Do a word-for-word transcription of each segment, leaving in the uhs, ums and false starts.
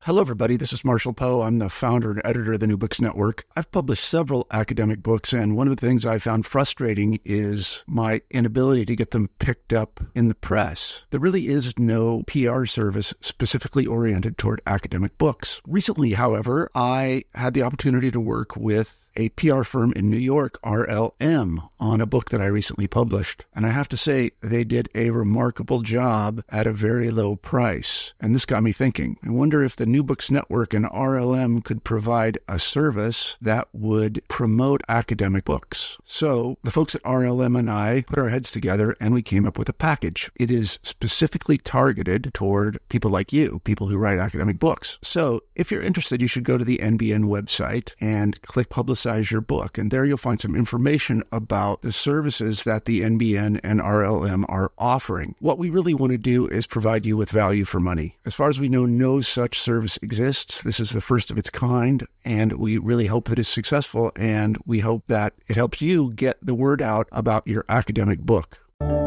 Hello, everybody. This is Marshall Poe. I'm the founder and editor of the New Books Network. I've published several academic books, and one of the things I found frustrating is my inability to get them picked up in the press. There really is no P R service specifically oriented toward academic books. Recently, however, I had the opportunity to work with a P R firm in New York, R L M, on a book that I recently published. And I have to say, they did a remarkable job at a very low price. And this got me thinking. I wonder if the New Books Network and R L M could provide a service that would promote academic books. So the folks at R L M and I put our heads together and we came up with a package. It is specifically targeted toward people like you, people who write academic books. So if you're interested, you should go to the N B N website and click Publicize your book, and there you'll find some information about the services that the N B N and R L M are offering. What we really want to do is provide you with value for money. As far as we know, no such service exists. This is the first of its kind, and we really hope that it's successful, and we hope that it helps you get the word out about your academic book.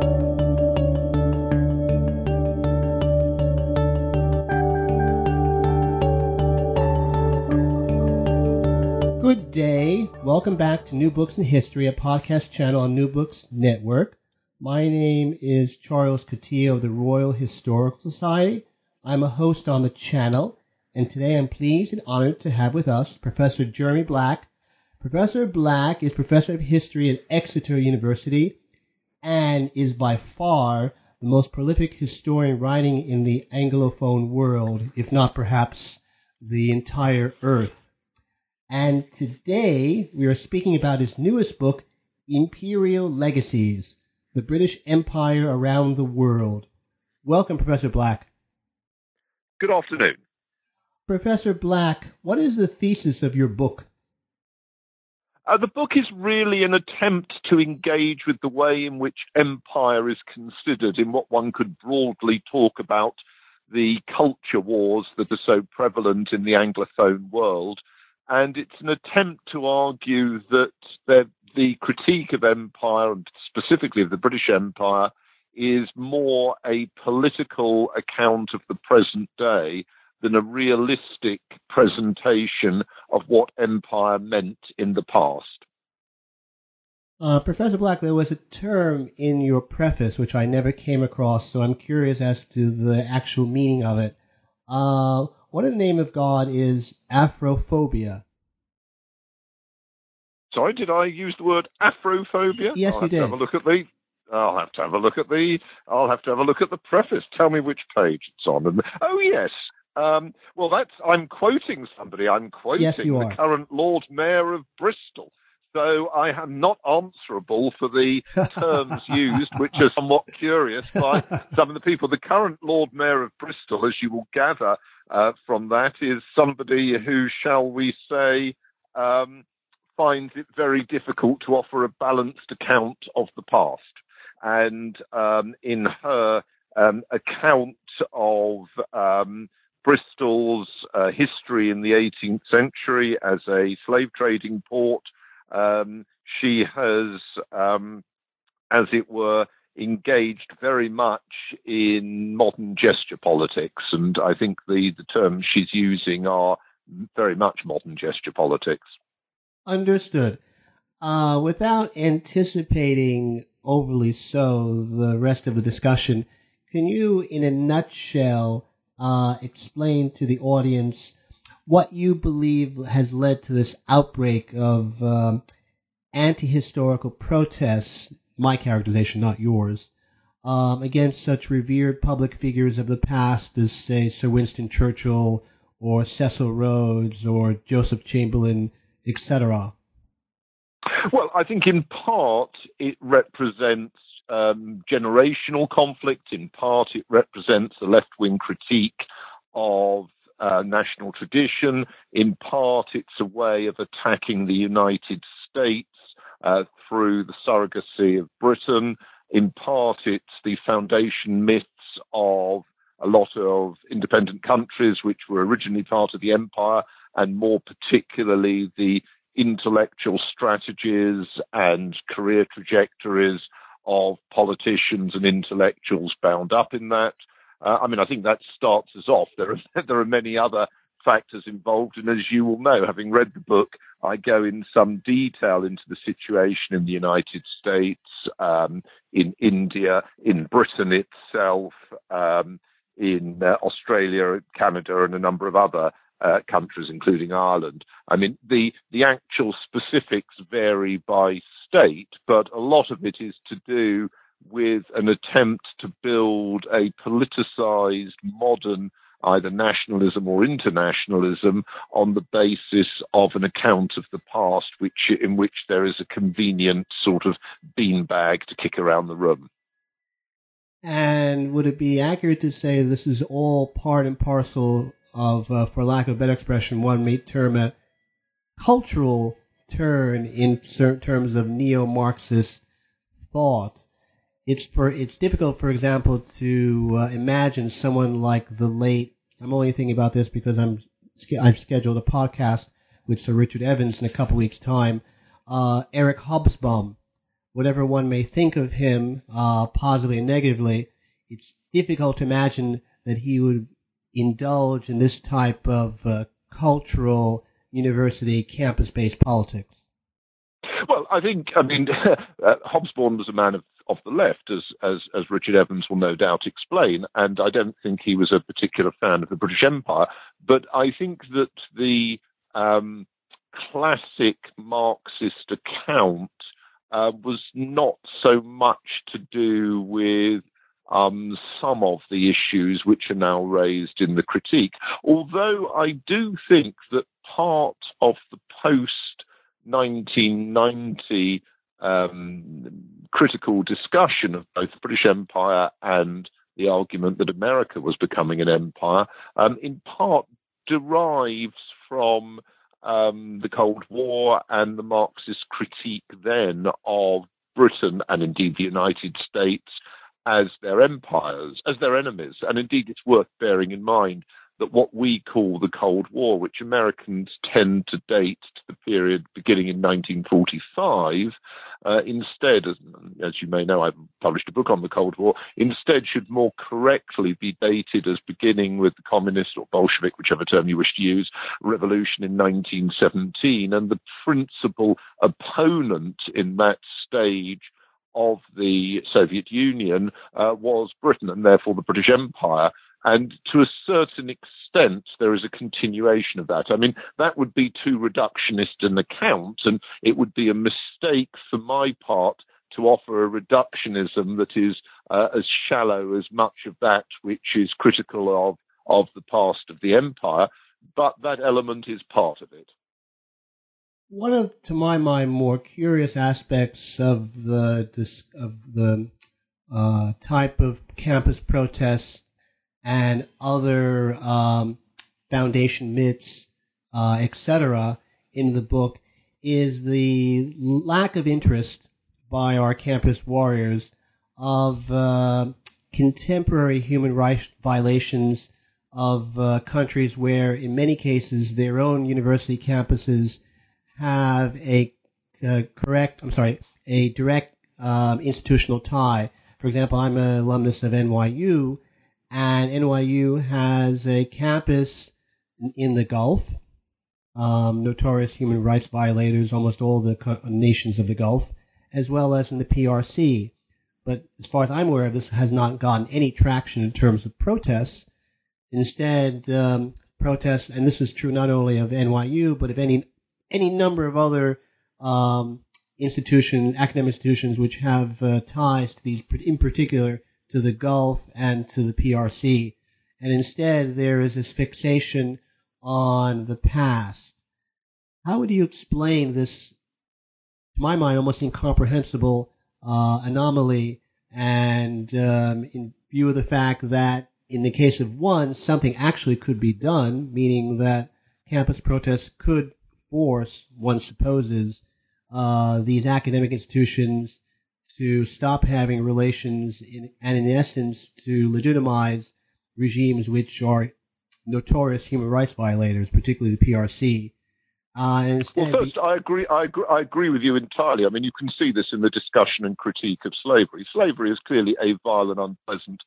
Good day. Welcome back to New Books in History, a podcast channel on New Books Network. My name is Charles Coutinho of the Royal Historical Society. I'm a host on the channel, and today I'm pleased and honored to have with us Professor Jeremy Black. Professor Black is Professor of History at Exeter University and is by far the most prolific historian writing in the Anglophone world, if not perhaps the entire earth. And today we are speaking about his newest book, Imperial Legacies, the British Empire Around the World. Welcome, Professor Black. Good afternoon. Professor Black, what is the thesis of your book? Uh, the book is really an attempt to engage with the way in which empire is considered in what one could broadly talk about the culture wars that are so prevalent in the Anglophone world. And it's an attempt to argue that the, the critique of empire, and specifically of the British Empire, is more a political account of the present day than a realistic presentation of what empire meant in the past. Uh, Professor Black, there was a term in your preface which I never came across, so I'm curious as to the actual meaning of it. Uh, what in the name of God is Afrophobia? Sorry, did I use the word Afrophobia? Yes, I'll you have did. To have a look at the. I'll have to have a look at the. I'll have to have a look at the preface. Tell me which page it's on. Oh yes. Um, well, that's. I'm quoting somebody. I'm quoting yes, you the are. current Lord Mayor of Bristol. So I am not answerable for the terms used, which are somewhat curious by some of the people. The current Lord Mayor of Bristol, as you will gather uh, from that, is somebody who, shall we say, um, finds it very difficult to offer a balanced account of the past. And um, in her um, account of um, Bristol's uh, history in the eighteenth century as a slave trading port, Um, she has, um, as it were, engaged very much in modern gesture politics, and I think the, the terms she's using are very much modern gesture politics. Understood. Uh, without anticipating overly so the rest of the discussion, can you, in a nutshell, uh, explain to the audience what you believe has led to this outbreak of um, anti-historical protests, my characterization, not yours, um, against such revered public figures of the past as, say, Sir Winston Churchill or Cecil Rhodes or Joseph Chamberlain, et cetera? Well, I think in part it represents um, generational conflict. In part it represents a left-wing critique of Uh, national tradition. In part, it's a way of attacking the United States uh, through the surrogacy of Britain. In part, it's the foundation myths of a lot of independent countries which were originally part of the empire, and more particularly the intellectual strategies and career trajectories of politicians and intellectuals bound up in that. Uh, I mean, I think that starts us off. There are there are many other factors involved. And as you will know, having read the book, I go in some detail into the situation in the United States, um, in India, in Britain itself, um, in uh, Australia, Canada, and a number of other uh, countries, including Ireland. I mean, the, the actual specifics vary by state, but a lot of it is to do with an attempt to build a politicized modern either nationalism or internationalism on the basis of an account of the past, which in which there is a convenient sort of beanbag to kick around the room. And would it be accurate to say this is all part and parcel of, uh, for lack of a better expression, one may term a cultural turn in certain terms of neo-Marxist thought? It's for it's difficult, for example, to uh, imagine someone like the late. I'm only thinking about this because I'm I've scheduled a podcast with Sir Richard Evans in a couple weeks' time. Uh, Eric Hobsbawm, whatever one may think of him, uh, positively and negatively, it's difficult to imagine that he would indulge in this type of uh, cultural university campus-based politics. Well, I think, I mean, uh, Hobsbawm was a man of, of the left, as, as as Richard Evans will no doubt explain, and I don't think he was a particular fan of the British Empire, but I think that the um, classic Marxist account uh, was not so much to do with um, some of the issues which are now raised in the critique, although I do think that part of the post nineteen ninety um, critical discussion of both the British Empire and the argument that America was becoming an empire, um, in part derives from um, the Cold War and the Marxist critique then of Britain and indeed the United States as their empires, as their enemies. And indeed, it's worth bearing in mind that what we call the Cold War, which Americans tend to date to the period beginning in nineteen forty-five, uh, instead, as, as you may know, I've published a book on the Cold War, instead should more correctly be dated as beginning with the communist or Bolshevik, whichever term you wish to use, revolution in nineteen seventeen. And the principal opponent in that stage of the Soviet Union uh, was Britain, and therefore the British Empire. And to a certain extent, there is a continuation of that. I mean, that would be too reductionist an account, and it would be a mistake for my part to offer a reductionism that is uh, as shallow as much of that which is critical of, of the past of the empire, but that element is part of it. One of, to my mind, more curious aspects of the of the uh, type of campus protests and other um, foundation myths, uh, et cetera, in the book is the lack of interest by our campus warriors of uh, contemporary human rights violations of uh, countries where, in many cases, their own university campuses have a uh, correct, I'm sorry, a direct um, institutional tie. For example, I'm an alumnus of N Y U, and N Y U has a campus in the Gulf, um, notorious human rights violators, almost all the co- nations of the Gulf, as well as in the P R C. But as far as I'm aware of, this has not gotten any traction in terms of protests. Instead, um, protests, and this is true not only of N Y U, but of any any number of other um, institutions, academic institutions, which have uh, ties to these, in particular, to the Gulf and to the P R C. And instead, there is this fixation on the past. How would you explain this, to my mind, almost incomprehensible uh, anomaly, and um, in view of the fact that in the case of one, something actually could be done, meaning that campus protests could force, one supposes, uh, these academic institutions to stop having relations in, and in essence to legitimize regimes which are notorious human rights violators, particularly the P R C. Uh, and instead well, first, be- I agree. I agree. I agree with you entirely. I mean, you can see this in the discussion and critique of slavery. Slavery is clearly a vile and unpleasant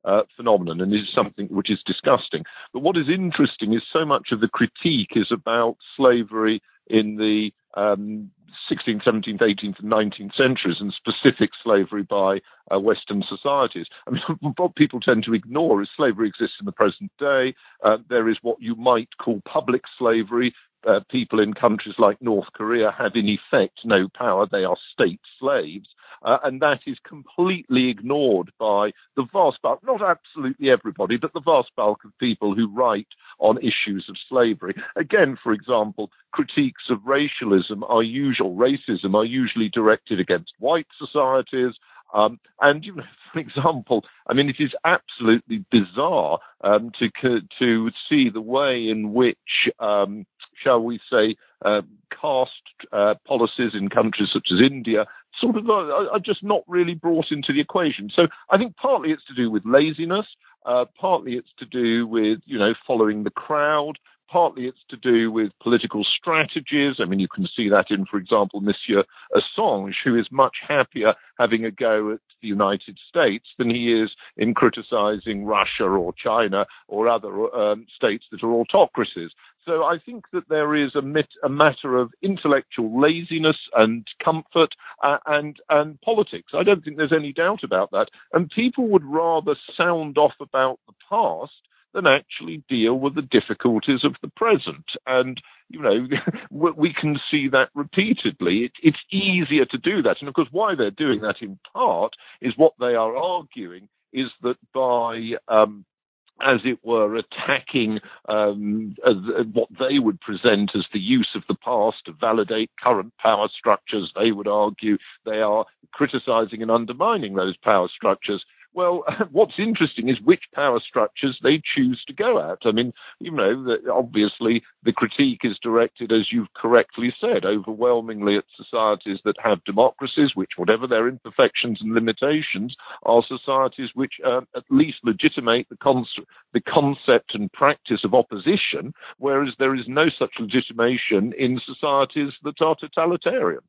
uh, phenomenon and is something which is disgusting. But what is interesting is so much of the critique is about slavery in the um, sixteenth, seventeenth, eighteenth, and nineteenth centuries, and specific slavery by uh, Western societies. I mean, what people tend to ignore is slavery exists in the present day. Uh, there is what you might call public slavery. Uh, people in countries like North Korea have in effect no power. They are state slaves. Uh, and that is completely ignored by the vast bulk, not absolutely everybody, but the vast bulk of people who write on issues of slavery. Again, for example, critiques of racialism are usual, racism are usually directed against white societies. Um, and, you know, for example, I mean, it is absolutely bizarre um, to to see the way in which, um, shall we say, uh, caste uh, policies in countries such as India sort of are, are just not really brought into the equation. So I think partly it's to do with laziness, uh, partly it's to do with, you know, following the crowd. Partly it's to do with political strategies. I mean, you can see that in, for example, Monsieur Assange, who is much happier having a go at the United States than he is in criticizing Russia or China or other um, states that are autocracies. So I think that there is a, mit- a matter of intellectual laziness and comfort uh, and and politics. I don't think there's any doubt about that. And people would rather sound off about the past than actually deal with the difficulties of the present. And, you know, we can see that repeatedly. It, it's easier to do that. And, of course, why they're doing that in part is what they are arguing is that by, um, as it were, attacking um, as, uh, what they would present as the use of the past to validate current power structures, they would argue they are criticizing and undermining those power structures. Well, what's interesting is which power structures they choose to go at. I mean, you know, the, obviously the critique is directed, as you've correctly said, overwhelmingly at societies that have democracies, which, whatever their imperfections and limitations, are societies which uh, at least legitimate the, con- the concept and practice of opposition, whereas there is no such legitimation in societies that are totalitarian.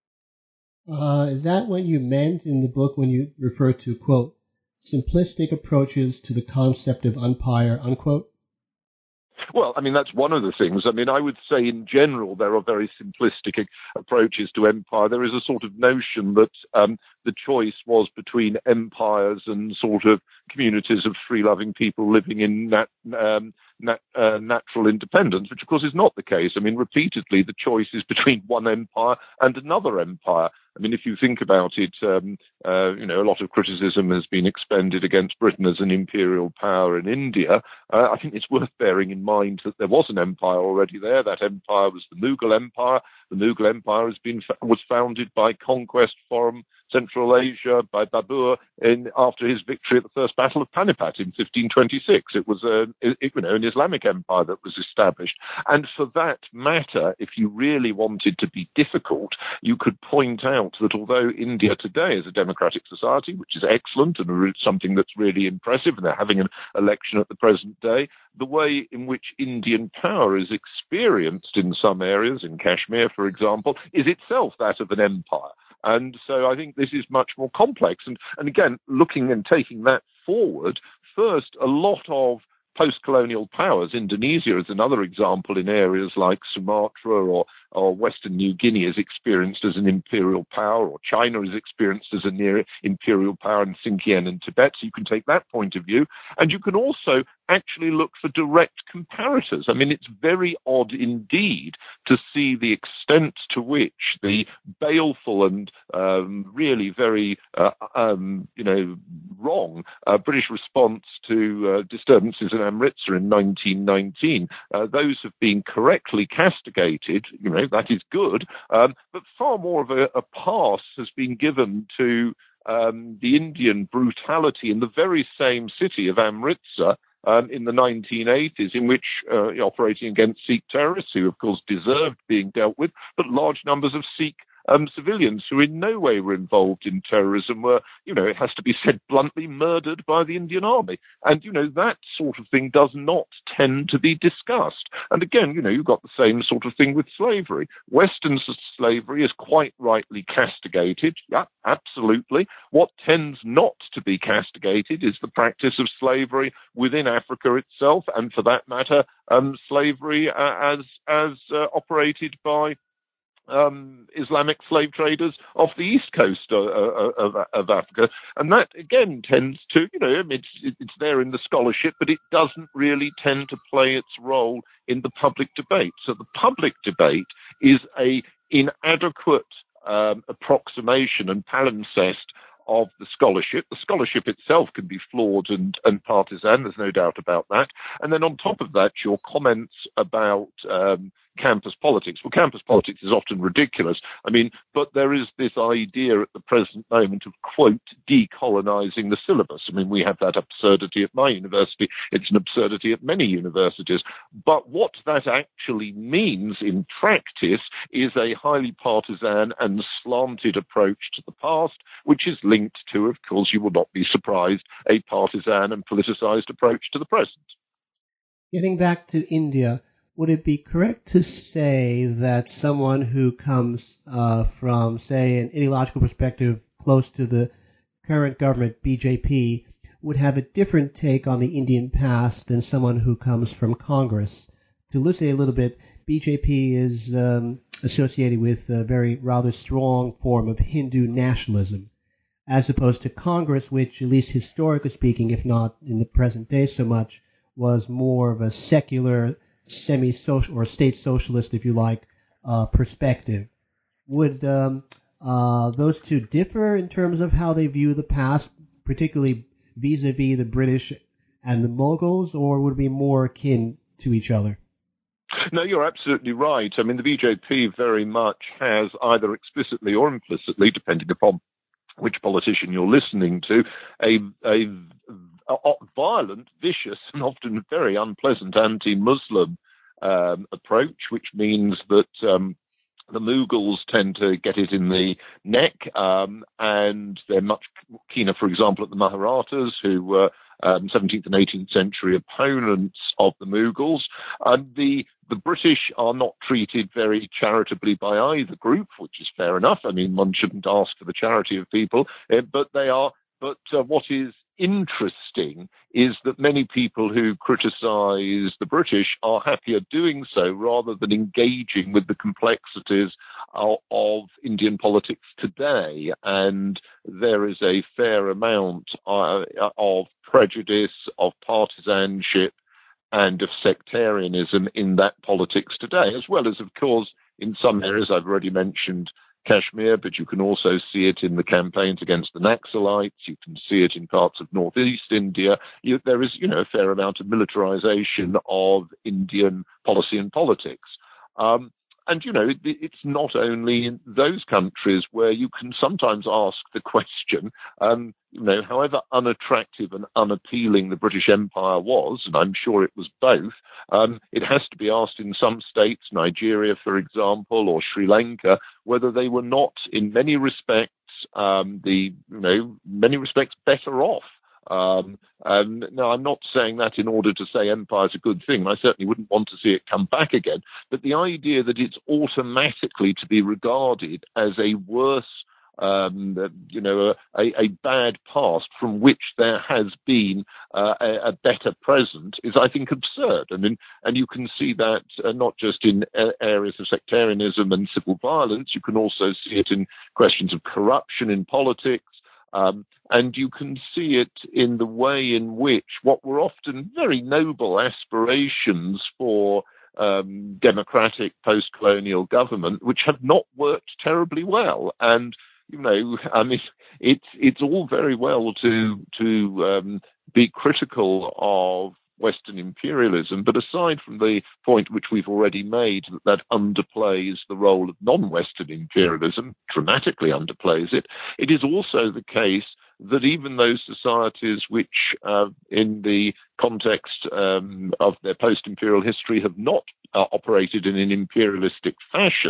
Uh, is that what you meant in the book when you refer to, quote, simplistic approaches to the concept of umpire, unquote? Well, I mean, that's one of the things. I mean, I would say in general there are very simplistic approaches to empire. There is a sort of notion that um, the choice was between empires and sort of communities of free-loving people living in nat- um, nat- uh, natural independence, which of course is not the case. I mean, repeatedly the choice is between one empire and another empire. I mean, if you think about it, um, uh, you know, a lot of criticism has been expended against Britain as an imperial power in India. Uh, I think it's worth bearing in mind that there was an empire already there. That empire was the Mughal Empire. The Mughal Empire has been was founded by conquest from Central Asia by Babur in after his victory at the First Battle of Panipat in fifteen twenty-six. It was a it, you know an Islamic empire that was established. And for that matter, if you really wanted to be difficult, you could point out that although India today is a democratic society, which is excellent and something that's really impressive, and they're having an election at the present day, the way in which Indian power is experienced in some areas, in Kashmir, for example, is itself that of an empire. And so I think this is much more complex. And, and again, looking and taking that forward, first, a lot of post-colonial powers, Indonesia is another example in areas like Sumatra or, or Western New Guinea is experienced as an imperial power, or China is experienced as a near imperial power in Xinjiang and Tibet. So you can take that point of view. And you can also actually look for direct comparators. I mean, it's very odd indeed to see the extent to which the baleful and um, really very, uh, um, you know, wrong uh, British response to uh, disturbances in Amritsar in nineteen nineteen. Uh, those have been correctly castigated. You know, that is good. Um, but far more of a, a pass has been given to um, the Indian brutality in the very same city of Amritsar Um, in the nineteen eighties, in which uh, operating against Sikh terrorists, who of course deserved being dealt with, but large numbers of Sikh um, civilians who in no way were involved in terrorism were, you know, it has to be said bluntly, murdered by the Indian Army. And, you know, that sort of thing does not tend to be discussed. And again, you know, you've got the same sort of thing with slavery. Western slavery is quite rightly castigated. Yeah, absolutely. What tends not to be castigated is the practice of slavery within Africa itself, and for that matter, um, slavery uh, as as uh, operated by Um, Islamic slave traders off the east coast of, of, of Africa. And that, again, tends to, you know, it's, it's there in the scholarship, but it doesn't really tend to play its role in the public debate. So the public debate is a inadequate um, approximation and palimpsest of the scholarship. The scholarship itself can be flawed and, and partisan, there's no doubt about that. And then on top of that, your comments about um, campus politics. Well, campus politics is often ridiculous. I mean, but there is this idea at the present moment of, quote, decolonizing the syllabus. I mean, we have that absurdity at my university. It's an absurdity at many universities. But what that actually means in practice is a highly partisan and slanted approach to the past, which is linked to, of course, you will not be surprised, a partisan and politicized approach to the present. Getting back to India, would it be correct to say that someone who comes uh, from, say, an ideological perspective close to the current government, B J P, would have a different take on the Indian past than someone who comes from Congress? To elucidate a little bit, B J P is um, associated with a very rather strong form of Hindu nationalism, as opposed to Congress, which, at least historically speaking, if not in the present day so much, was more of a secular, semi-social, or state socialist, if you like, uh, perspective. Would um, uh, those two differ in terms of how they view the past, particularly vis-a-vis the British and the Mughals, or would it be more akin to each other? No, you're absolutely right. I mean, the B J P very much has, either explicitly or implicitly, depending upon which politician you're listening to, a, a, a violent, vicious, and often very unpleasant anti-Muslim um, approach, which means that um, the Mughals tend to get it in the neck, um, and they're much keener, for example, at the Maharathas, who were um, seventeenth and eighteenth century opponents of the Mughals. And the The British are not treated very charitably by either group, which is fair enough. I mean, one shouldn't ask for the charity of people, uh, but they are. But uh, what is interesting is that many people who criticise the British are happier doing so rather than engaging with the complexities of, of Indian politics today. And there is a fair amount uh, of prejudice, of partisanship, and of sectarianism in that politics today, as well as, of course, in some areas. I've already mentioned Kashmir, but you can also see it in the campaigns against the Naxalites. You can see it in parts of northeast India. You, there is, you know, a fair amount of militarization of Indian policy and politics. Um, And, you know, it, it's not only in those countries where you can sometimes ask the question, um, you know, however unattractive and unappealing the British Empire was, and I'm sure it was both, um, it has to be asked in some states, Nigeria, for example, or Sri Lanka, whether they were not, in many respects, um, the, you know, many respects better off. Um, um, now, I'm not saying that in order to say empire is a good thing. I certainly wouldn't want to see it come back again. But the idea that it's automatically to be regarded as a worse, um, you know, a, a bad past from which there has been uh, a, a better present is, I think, absurd. I mean, and you can see that uh, not just in uh, areas of sectarianism and civil violence. You can also see it in questions of corruption in politics. Um, and you can see it in the way in which what were often very noble aspirations for um, democratic post-colonial government, which have not worked terribly well. And, you know, I mean, it's it's all very well to to um, be critical of Western imperialism, but aside from the point which we've already made, that that underplays the role of non-Western imperialism, dramatically underplays it, it is also the case that even those societies which, uh, in the context um, of their post-imperial history, have not uh, operated in an imperialistic fashion,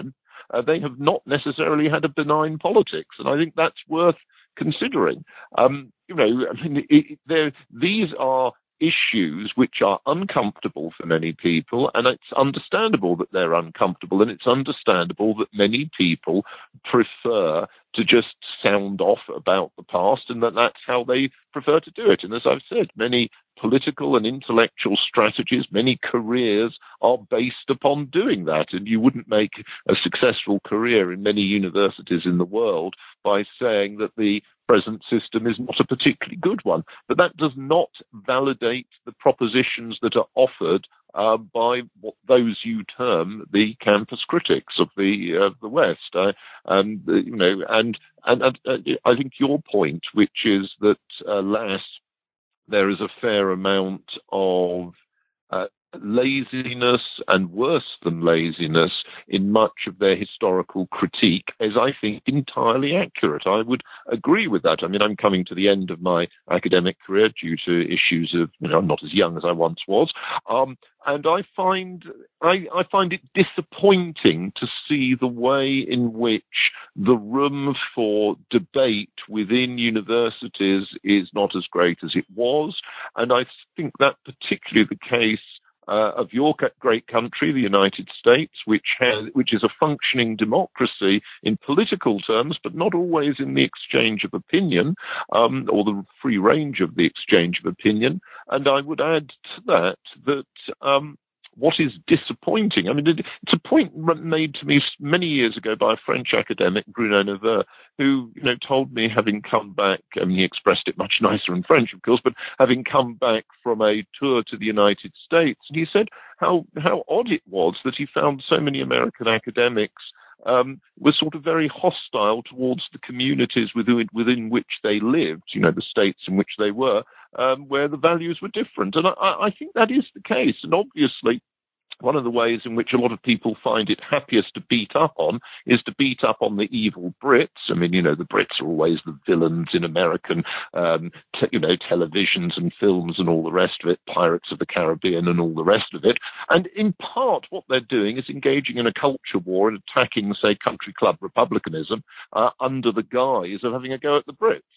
uh, they have not necessarily had a benign politics. And I think that's worth considering. Um, you know, I mean, it, it, these are issues which are uncomfortable for many people, and it's understandable that they're uncomfortable, and it's understandable that many people prefer to just sound off about the past, and that that's how they prefer to do it. And as I've said, many political and intellectual strategies, many careers are based upon doing that, and you wouldn't make a successful career in many universities in the world by saying that the present system is not a particularly good one. But that does not validate the propositions that are offered uh, by what those you term the campus critics of the uh, the West. Uh, and uh, you know, and and, and uh, I think your point, which is that alas, there is a fair amount of uh, laziness and worse than laziness in much of their historical critique, is, I think, entirely accurate. I would agree with that. I mean, I'm coming to the end of my academic career due to issues of, you know, I'm not as young as I once was. Um, and I find I, I find it disappointing to see the way in which the room for debate within universities is not as great as it was. And I think that particularly the case Uh, of your great country, the United States, which has, which is a functioning democracy in political terms, but not always in the exchange of opinion, um, or the free range of the exchange of opinion. And I would add to that that um, what is disappointing, I mean, it, it's a point made to me many years ago by a French academic, Bruno Neveu, who, you know, told me, having come back, I mean, he expressed it much nicer in French, of course, but having come back from a tour to the United States, and he said how, how odd it was that he found so many American academics um, were sort of very hostile towards the communities within, within which they lived, you know, the states in which they were, um, where the values were different. And I, I think that is the case. And obviously, one of the ways in which a lot of people find it happiest to beat up on is to beat up on the evil Brits. I mean, you know, the Brits are always the villains in American, um, te- you know, televisions and films and all the rest of it, Pirates of the Caribbean and all the rest of it. And in part, what they're doing is engaging in a culture war and attacking, say, country club republicanism uh, under the guise of having a go at the Brits.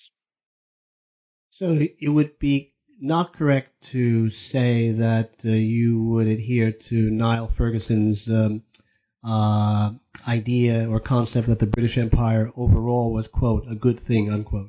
So it would be not correct to say that uh, you would adhere to Niall Ferguson's um, uh, idea or concept that the British Empire overall was, quote, a good thing, unquote.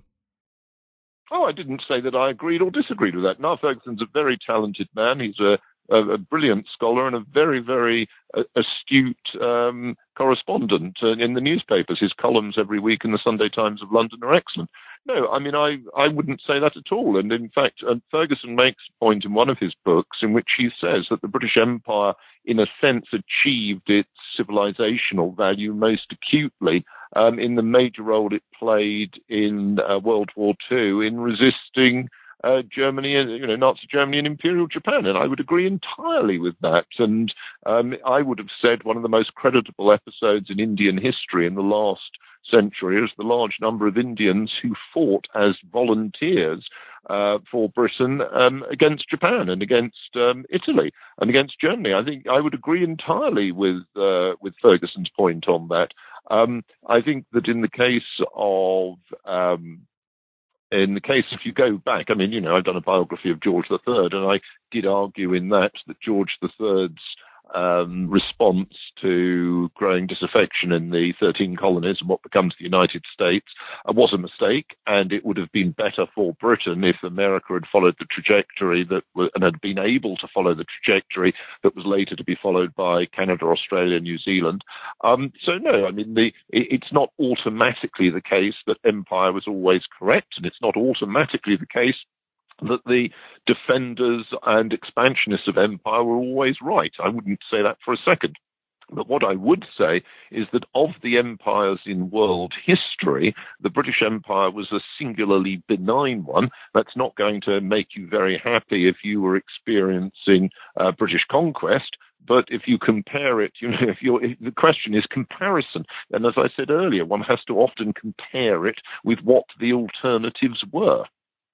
Oh, I didn't say that I agreed or disagreed with that. Niall Ferguson's a very talented man. He's a, a, a brilliant scholar and a very, very uh, astute um, correspondent uh, in the newspapers. His columns every week in the Sunday Times of London are excellent. No, I mean, I, I wouldn't say that at all. And in fact, uh, Ferguson makes a point in one of his books in which he says that the British Empire, in a sense, achieved its civilizational value most acutely um, in the major role it played in uh, World War Two in resisting uh, Germany, you know, Nazi Germany and Imperial Japan. And I would agree entirely with that. And um, I would have said one of the most creditable episodes in Indian history in the last century is the large number of Indians who fought as volunteers uh, for Britain um, against Japan and against um, Italy and against Germany. I think I would agree entirely with uh, with Ferguson's point on that. Um, I think that in the case of um, in the case, if you go back, I mean, you know, I've done a biography of George the Third, and I did argue in that that George the Third's Um, response to growing disaffection in the thirteen colonies and what becomes the United States uh, was a mistake, and it would have been better for Britain if America had followed the trajectory that w- and had been able to follow the trajectory that was later to be followed by Canada, Australia, New Zealand. Um, so no, I mean, the, it, it's not automatically the case that empire was always correct, and it's not automatically the case that the defenders and expansionists of empire were always right. I wouldn't say that for a second. But what I would say is that of the empires in world history, the British Empire was a singularly benign one. That's not going to make you very happy if you were experiencing uh, British conquest. But if you compare it, you know, if you're, if the question is comparison. And as I said earlier, one has to often compare it with what the alternatives were.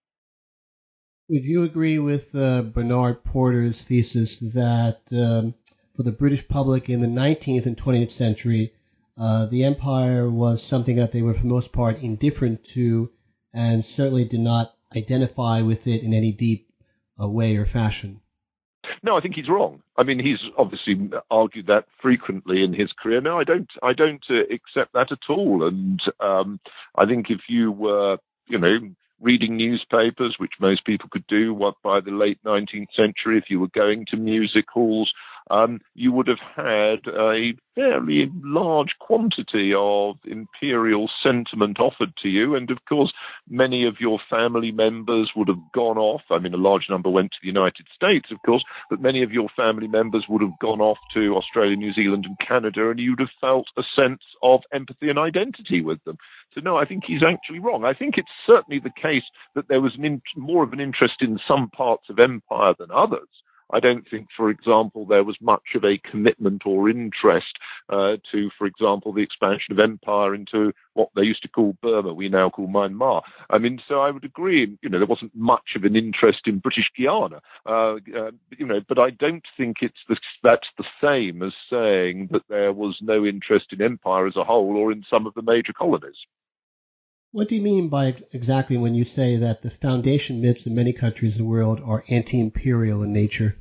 Would you agree with uh, Bernard Porter's thesis that um, for the British public in the nineteenth and twentieth century, uh, the empire was something that they were for the most part indifferent to and certainly did not identify with it in any deep uh, way or fashion. No, I think he's wrong. I mean, he's obviously argued that frequently in his career. No, I don't. I don't uh, accept that at all. And um, I think if you were, you know, reading newspapers, which most people could do, what by the late nineteenth century, if you were going to music halls, um, you would have had a fairly large quantity of imperial sentiment offered to you. And of course, many of your family members would have gone off. I mean, a large number went to the United States, of course, but many of your family members would have gone off to Australia, New Zealand, and Canada, and you'd have felt a sense of empathy and identity with them. So no, I think he's actually wrong. I think it's certainly the case that there was an in, more of an interest in some parts of empire than others. I don't think, for example, there was much of a commitment or interest uh, to, for example, the expansion of empire into what they used to call Burma, we now call Myanmar. I mean, so I would agree, you know, there wasn't much of an interest in British Guiana, uh, uh, you know, but I don't think it's the, that's the same as saying that there was no interest in empire as a whole or in some of the major colonies. What do you mean by exactly when you say that the foundation myths in many countries in the world are anti-imperial in nature?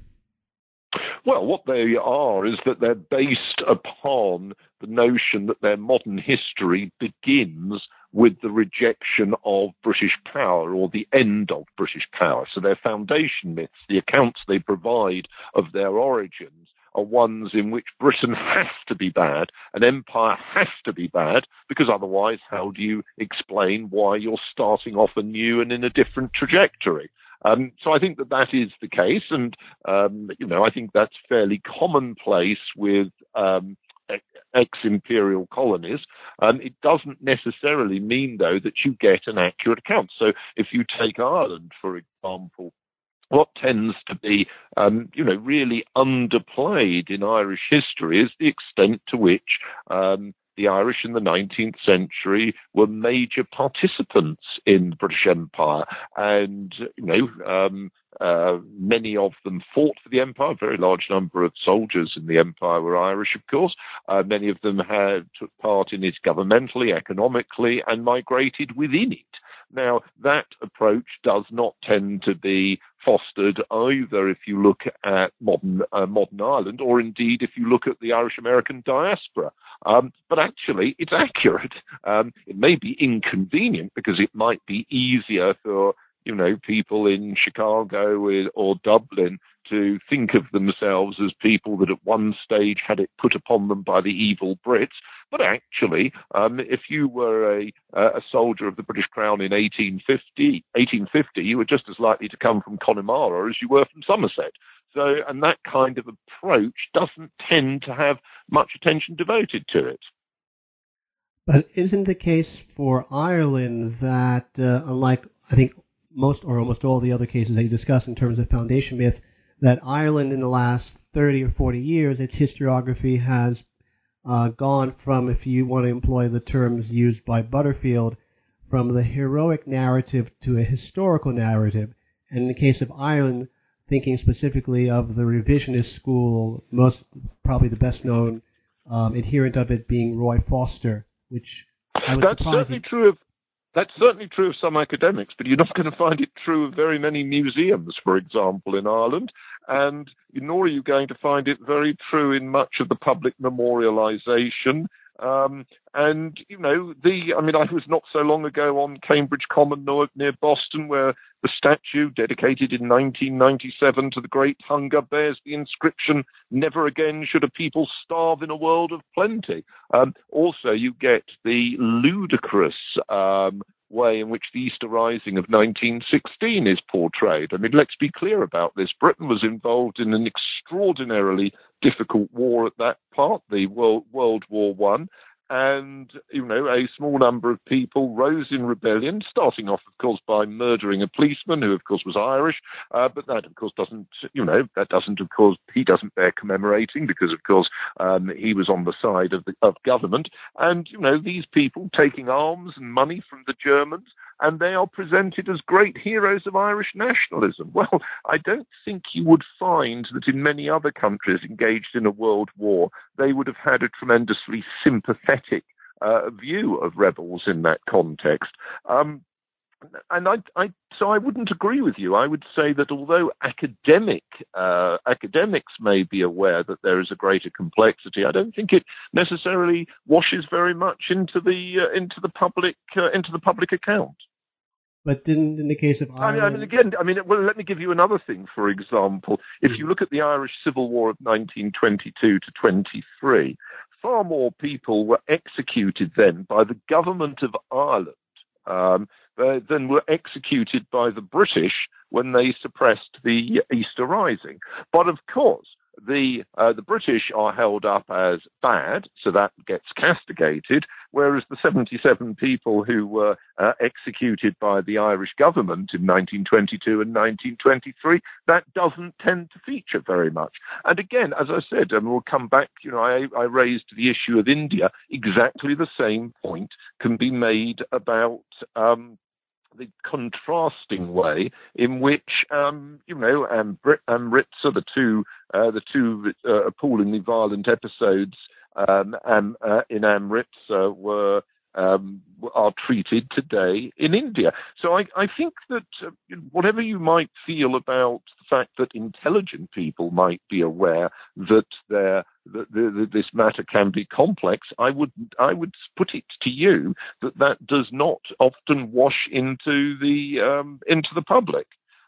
Well, what they are is that they're based upon the notion that their modern history begins with the rejection of British power or the end of British power. So their foundation myths, the accounts they provide of their origins, are ones in which Britain has to be bad, an empire has to be bad, because otherwise how do you explain why you're starting off anew and in a different trajectory? Um, so I think that that is the case, and um, you know, I think that's fairly commonplace with um, ex-imperial colonies. Um, it doesn't necessarily mean, though, that you get an accurate account. So if you take Ireland, for example, what tends to be, um, you know, really underplayed in Irish history is the extent to which um, the Irish in the nineteenth century were major participants in the British Empire. And, you know, um, uh, many of them fought for the empire. A very large number of soldiers in the empire were Irish, of course. Uh, many of them had took part in it governmentally, economically, and migrated within it. Now, that approach does not tend to be fostered either if you look at modern uh, modern Ireland, or indeed if you look at the Irish-American diaspora. Um, but actually, it's accurate. Um, it may be inconvenient because it might be easier for, you know, people in Chicago or Dublin to think of themselves as people that at one stage had it put upon them by the evil Brits. But actually, um, if you were a, a soldier of the British Crown in eighteen fifty, eighteen fifty, you were just as likely to come from Connemara as you were from Somerset. So, and that kind of approach doesn't tend to have much attention devoted to it. But isn't the case for Ireland that, uh, unlike, I think, most or almost all the other cases that you discuss in terms of foundation myth, that Ireland in the last thirty or forty years, its historiography has uh, gone from, if you want to employ the terms used by Butterfield, from the heroic narrative to a historical narrative. And in the case of Ireland, thinking specifically of the revisionist school, most probably the best known um, adherent of it being Roy Foster, which I was That's surprised. certainly true of That's certainly true of some academics, but you're not going to find it true of very many museums, for example, in Ireland, and nor are you going to find it very true in much of the public memorialization. Um, and, you know, the, I mean, I was not so long ago on Cambridge Common near Boston, where the statue dedicated in nineteen ninety-seven to the Great Hunger bears the inscription, "Never again should a people starve in a world of plenty." Um, also, you get the ludicrous um, way in which the Easter Rising of nineteen sixteen is portrayed. I mean, let's be clear about this. Britain was involved in an extraordinarily difficult war at that part, the World, World War One. And, you know, a small number of people rose in rebellion, starting off, of course, by murdering a policeman who, of course, was Irish. Uh, but that, of course, doesn't, you know, that doesn't, of course, he doesn't bear commemorating because, of course, um, he was on the side of, the, of government. And, you know, these people taking arms and money from the Germans and they are presented as great heroes of Irish nationalism. Well, I don't think you would find that in many other countries engaged in a world war, they would have had a tremendously sympathetic uh, view of rebels in that context. Um, And I, I, so I wouldn't agree with you. I would say that although academic uh, academics may be aware that there is a greater complexity, I don't think it necessarily washes very much into the uh, into the public uh, into the public account. But didn't in the case of Ireland? I mean, I mean, again, I mean, well, let me give you another thing. For example, if you look at the Irish Civil War of nineteen twenty-two to twenty-three, far more people were executed then by the government of Ireland Um, uh, than were executed by the British when they suppressed the Easter Rising. But of course, the uh, the British are held up as bad, so that gets castigated, whereas the seventy-seven people who were uh, executed by the Irish government in nineteen twenty-two and nineteen twenty-three, that doesn't tend to feature very much. And again, as I said, and we'll come back, you know, I, I raised the issue of India. Exactly the same point can be made about um, the contrasting way in which, um, you know, Amrit- Amritsar, the two, uh, the two uh, appallingly violent episodes um, um, uh, in Amritsar were um, are treated today in India. So I, I think that uh, whatever you might feel about the fact that intelligent people might be aware that there that the, the, this matter can be complex, I would I would put it to you that that does not often wash into the um, into the public.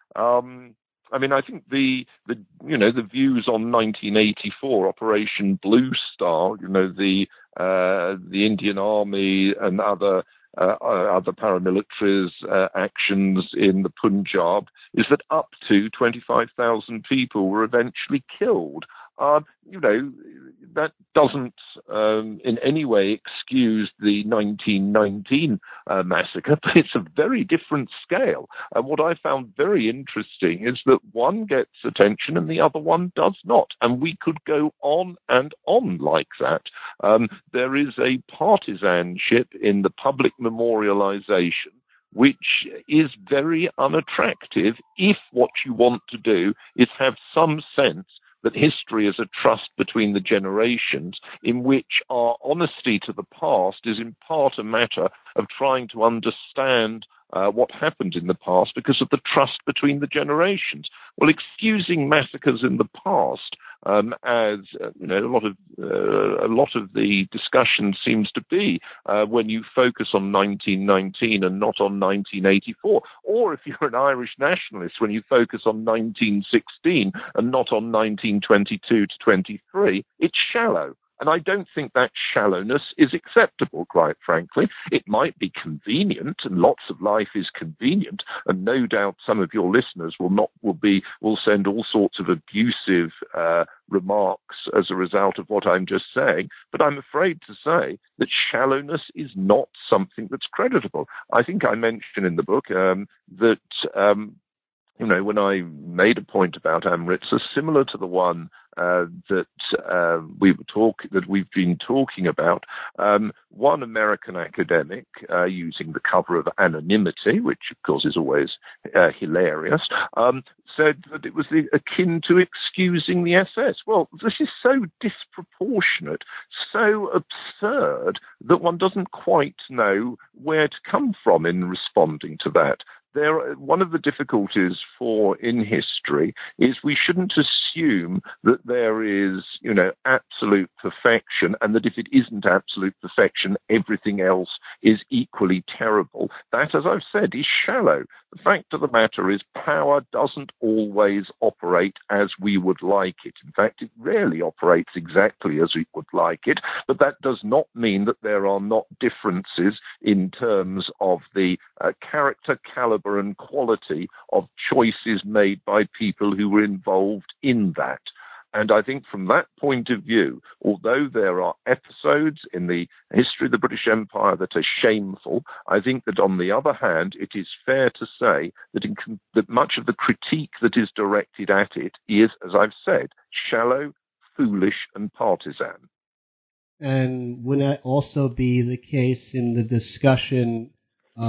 Um, I mean, I think the, the you know the views on nineteen eighty-four Operation Blue Star, you know the uh, the Indian Army and other uh, other paramilitaries' uh, actions in the Punjab, is that up to twenty-five thousand people were eventually killed. Uh, you know, that doesn't um, in any way excuse the nineteen nineteen uh, massacre, but it's a very different scale. And what I found very interesting is that one gets attention and the other one does not. And we could go on and on like that. Um, there is a partisanship in the public memorialization which is very unattractive if what you want to do is have some sense that history is a trust between the generations, in which our honesty to the past is in part a matter of trying to understand uh, what happened in the past because of the trust between the generations. Well, excusing massacres in the past, um, as uh, you know, a lot of uh, a lot of the discussion seems to be uh, when you focus on nineteen nineteen and not on nineteen eighty-four, or if you're an Irish nationalist, when you focus on nineteen sixteen and not on nineteen twenty-two to twenty-three, it's shallow. And I don't think that shallowness is acceptable, quite frankly. It might be convenient, and lots of life is convenient, and no doubt some of your listeners will not will be will send all sorts of abusive uh, remarks as a result of what I'm just saying. But I'm afraid to say that shallowness is not something that's creditable. I think I mentioned in the book um, that. Um, You know, when I made a point about Amritsar, similar to the one uh, that uh, we were talk that we've been talking about, um, one American academic, uh, using the cover of anonymity, which of course is always uh, hilarious, um, said that it was the, akin to excusing the S S. Well, this is so disproportionate, so absurd that one doesn't quite know where to come from in responding to that. There, one of the difficulties for in history is we shouldn't assume that there is, you know, absolute perfection, and that if it isn't absolute perfection, everything else is equally terrible. That, as I've said, is shallow. The fact of the matter is power doesn't always operate as we would like it. In fact, it rarely operates exactly as we would like it, but that does not mean that there are not differences in terms of the uh, character, caliber, and quality of choices made by people who were involved in that. And I think from that point of view, although there are episodes in the history of the British Empire that are shameful, I think that on the other hand, it is fair to say that, in, that much of the critique that is directed at it is, as I've said, shallow, foolish, and partisan. And would that also be the case in the discussion uh,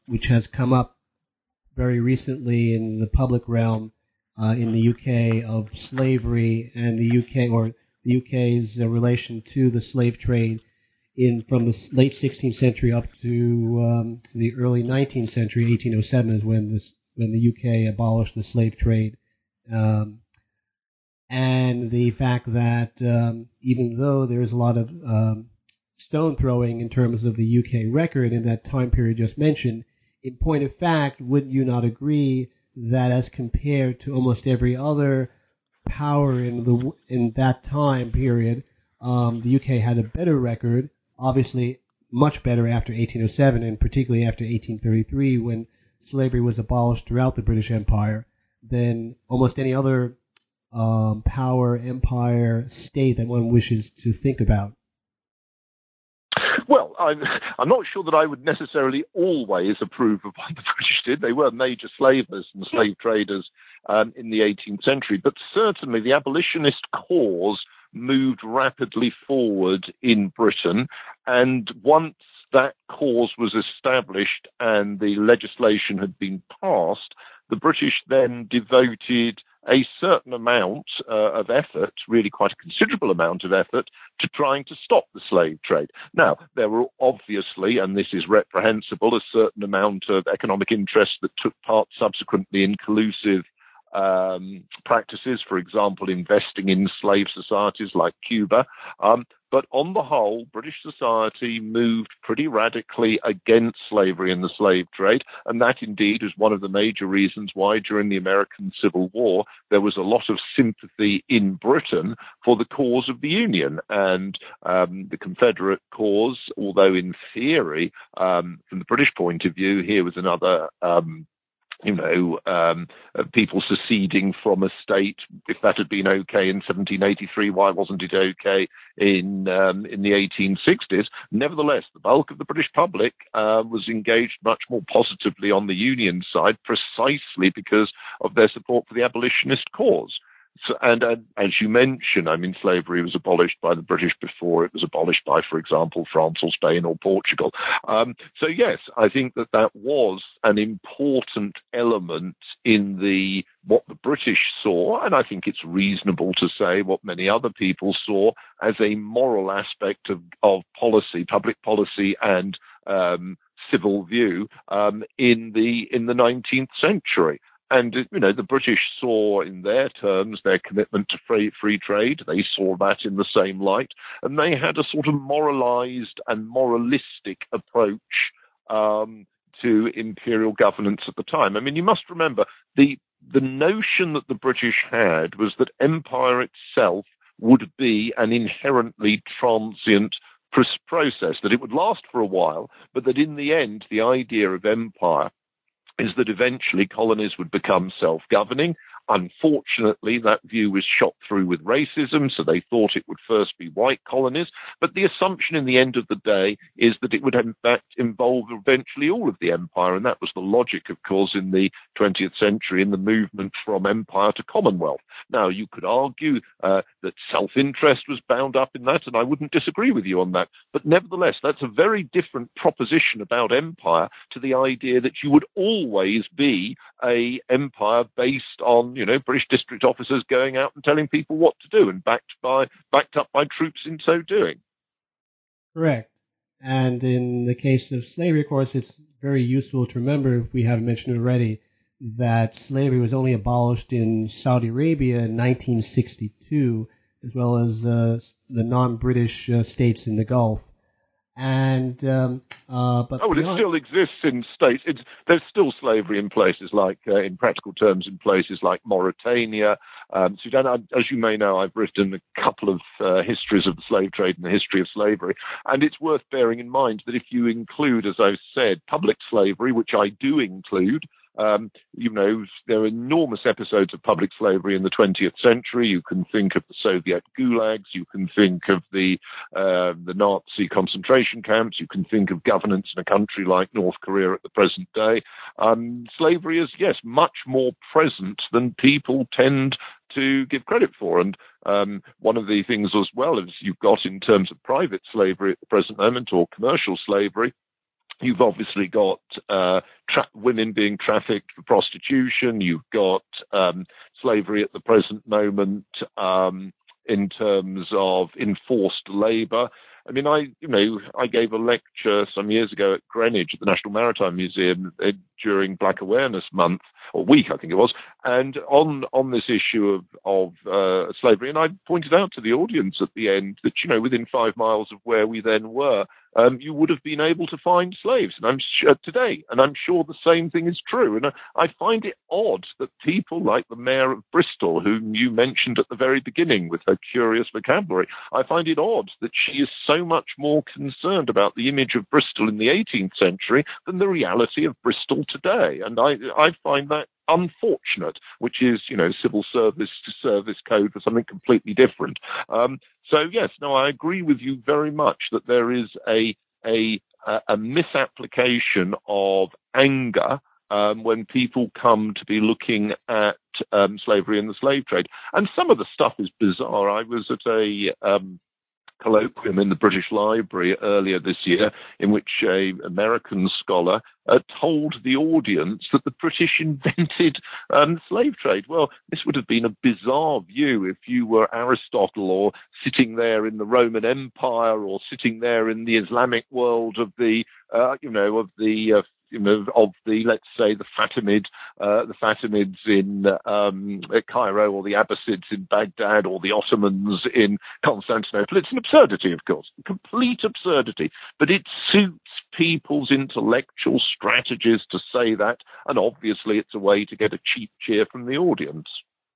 which has come up very recently in the public realm uh, in the U K of slavery and the U K or the U K's uh, relation to the slave trade in from the late sixteenth century up to um, the early nineteenth century. eighteen oh seven is when this when the U K abolished the slave trade, um, and the fact that um, even though there is a lot of um, stone throwing in terms of the U K record in that time period just mentioned, in point of fact, would you not agree that as compared to almost every other power in the in that time period, um, the U K had a better record, obviously much better after eighteen oh seven, and particularly after eighteen thirty-three, when slavery was abolished throughout the British Empire, than almost any other um, power, empire, state that one wishes to think about? Well, I'm, I'm not sure that I would necessarily always approve of what the British did. They were major slavers and slave traders um, in the eighteenth century, but certainly the abolitionist cause moved rapidly forward in Britain, and once that cause was established and the legislation had been passed, the British then devoted a certain amount uh, of effort, really quite a considerable amount of effort, to trying to stop the slave trade. Now, there were obviously, and this is reprehensible, a certain amount of economic interest that took part subsequently in collusive um, practices, for example, investing in slave societies like Cuba. Um, but on the whole, British society moved pretty radically against slavery and the slave trade, and that indeed is one of the major reasons why during the American Civil War there was a lot of sympathy in Britain for the cause of the Union. And um, the Confederate cause, although in theory, um, from the British point of view, here was another um, you know, um, uh, people seceding from a state. If that had been okay in seventeen eighty-three, why wasn't it okay in um, in the eighteen sixties? Nevertheless, the bulk of the British public uh, was engaged much more positively on the Union side, precisely because of their support for the abolitionist cause. So, and uh, as you mentioned, I mean, slavery was abolished by the British before it was abolished by, for example, France or Spain or Portugal. Um, so, yes, I think that that was an important element in the what the British saw, and I think it's reasonable to say what many other people saw as a moral aspect of, of policy, public policy, and um, civil view um, in the in the nineteenth century. And, you know, the British saw in their terms their commitment to free, free trade. They saw that in the same light. And they had a sort of moralized and moralistic approach um, to imperial governance at the time. I mean, you must remember, the the notion that the British had was that empire itself would be an inherently transient process, that it would last for a while, but that in the end, the idea of empire is that eventually colonies would become self-governing. Unfortunately, that view was shot through with racism, so they thought it would first be white colonies. But the assumption in the end of the day is that it would in fact involve eventually all of the empire, and that was the logic, of course, in the twentieth century in the movement from empire to commonwealth. Now, you could argue uh, that self-interest was bound up in that, and I wouldn't disagree with you on that. But nevertheless, that's a very different proposition about empire to the idea that you would always be a empire based on, you know, British district officers going out and telling people what to do and backed by backed up by troops in so doing. Correct. And in the case of slavery, of course, it's very useful to remember, if we haven't mentioned it already, that slavery was only abolished in Saudi Arabia in nineteen sixty-two, as well as uh, the non-British uh, states in the Gulf. And um, uh, but oh, well, beyond... it still exists in states. It's, there's still slavery in places like, uh, in practical terms, in places like Mauritania, um, Sudan. I, as you may know, I've written a couple of uh, histories of the slave trade and the history of slavery, and it's worth bearing in mind that if you include, as I've said, public slavery, which I do include. Um, you know, there are enormous episodes of public slavery in the twentieth century. You can think of the Soviet gulags. You can think of the uh, the Nazi concentration camps. You can think of governance in a country like North Korea at the present day. Um, slavery is, yes, much more present than people tend to give credit for. And um, one of the things as well as you've got in terms of private slavery at the present moment, or commercial slavery, You've obviously got uh, tra- women being trafficked for prostitution. You've got um, slavery at the present moment um, in terms of enforced labour. I mean, I, you know, I gave a lecture some years ago at Greenwich at the National Maritime Museum uh, during Black Awareness Month, or week, I think it was, and on on this issue of of uh, slavery. And I pointed out to the audience at the end that, you know, within five miles of where we then were, um, you would have been able to find slaves, and I'm sure today, and I'm sure the same thing is true. And I, I find it odd that people like the Mayor of Bristol, whom you mentioned at the very beginning with her curious vocabulary, I find it odd that she is so much more concerned about the image of Bristol in the eighteenth century than the reality of Bristol today. And I, I find that unfortunate, which is, you know, civil service to service code for something completely different. Um, so yes, no, I agree with you very much that there is a a, a misapplication of anger um, when people come to be looking at um, slavery and the slave trade, and some of the stuff is bizarre. I was at a um, colloquium in the British Library earlier this year in which a American scholar uh, told the audience that the British invented um, slave trade. Well, this would have been a bizarre view if you were Aristotle or sitting there in the Roman Empire or sitting there in the Islamic world of the, uh, you know, of the uh, You know, of the, let's say, the Fatimid, uh, the Fatimids in um, Cairo, or the Abbasids in Baghdad, or the Ottomans in Constantinople. It's an absurdity, of course, complete absurdity. But it suits people's intellectual strategies to say that, and obviously it's a way to get a cheap cheer from the audience.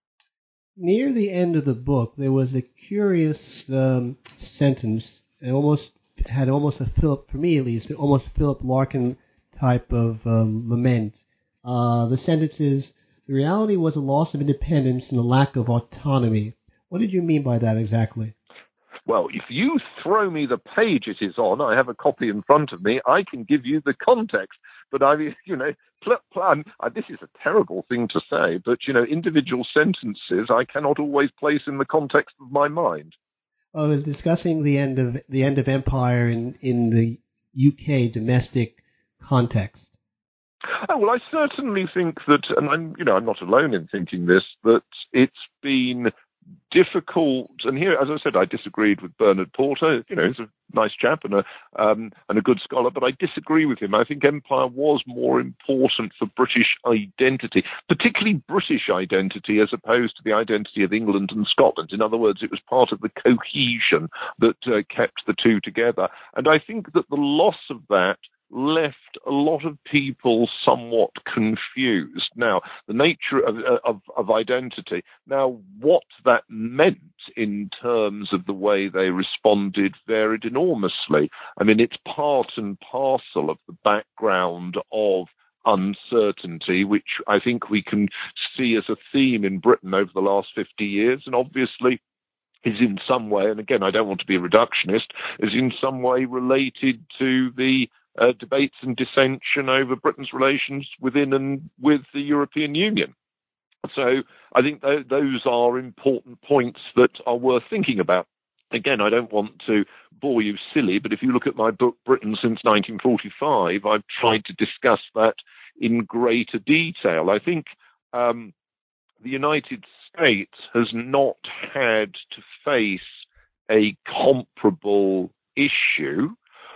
Near the end of the book, there was a curious um, sentence. It almost had almost a Philip, for me at least, almost Philip Larkin type of uh, lament. Uh, the sentence is, the reality was a loss of independence and a lack of autonomy. What did you mean by that exactly? Well, if you throw me the page it is on, I have a copy in front of me, I can give you the context. But I, you know, pl- pl- uh, this is a terrible thing to say, but, you know, individual sentences I cannot always place in the context of my mind. Well, I was discussing the end of the end of empire in, in the U K domestic context. Oh, well, I certainly think that, and I'm, you know, I'm not alone in thinking this, that it's been difficult. And here, as I said, I disagreed with Bernard Porter. You know, he's a nice chap and a um, and a good scholar, but I disagree with him. I think empire was more important for British identity, particularly British identity, as opposed to the identity of England and Scotland. In other words, it was part of the cohesion that uh, kept the two together. And I think that the loss of that left a lot of people somewhat confused. Now, the nature of, of, of identity, now what that meant in terms of the way they responded varied enormously. I mean, it's part and parcel of the background of uncertainty, which I think we can see as a theme in Britain over the last fifty years, and obviously is in some way, and again, I don't want to be a reductionist, is in some way related to the Uh, debates and dissension over Britain's relations within and with the European Union. So I think th- those are important points that are worth thinking about. Again, I don't want to bore you silly, but if you look at my book, Britain Since nineteen forty-five, I've tried to discuss that in greater detail. I think um, the United States has not had to face a comparable issue,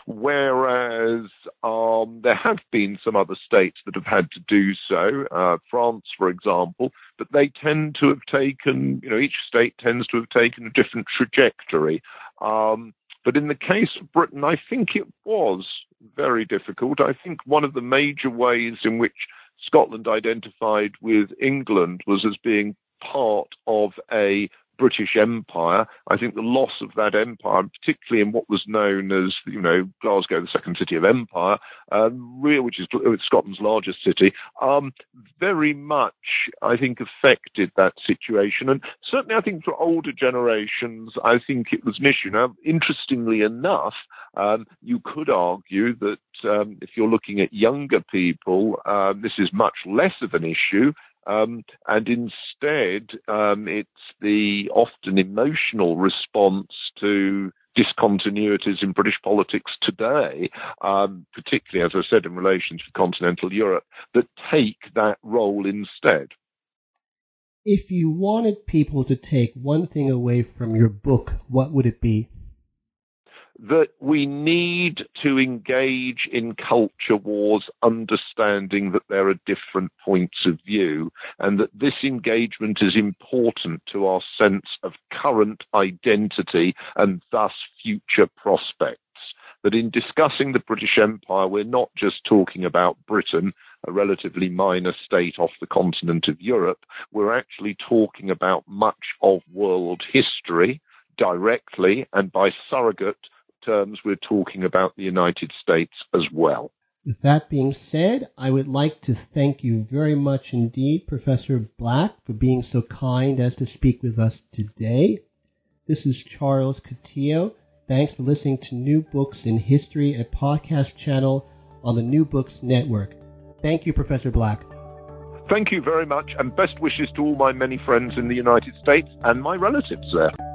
whereas um, there have been some other states that have had to do so, uh, France, for example, but they tend to have taken, you know, each state tends to have taken a different trajectory. Um, but in the case of Britain, I think it was very difficult. I think one of the major ways in which Scotland identified with England was as being part of a British Empire. I think the loss of that empire, particularly in what was known as, you know, Glasgow, the second city of empire, um, which is Scotland's largest city, um, very much, I think, affected that situation. And certainly, I think for older generations, I think it was an issue. Now, interestingly enough, um, you could argue that um, if you're looking at younger people, uh, this is much less of an issue. Um, and instead, um, it's the often emotional response to discontinuities in British politics today, um, particularly, as I said, in relation to continental Europe, that take that role instead. If you wanted people to take one thing away from your book, what would it be? That we need to engage in culture wars, understanding that there are different points of view, and that this engagement is important to our sense of current identity and thus future prospects. That in discussing the British Empire, we're not just talking about Britain, a relatively minor state off the continent of Europe. We're actually talking about much of world history directly, and by surrogate terms, we're talking about the United States as well. With that being said, I would like to thank you very much indeed, Professor Black, for being so kind as to speak with us today. This is Charles Coutinho. Thanks for listening to New Books in History, a podcast channel on the New Books Network. Thank you, Professor Black. Thank you very much, and best wishes to all my many friends in the United States and my relatives there.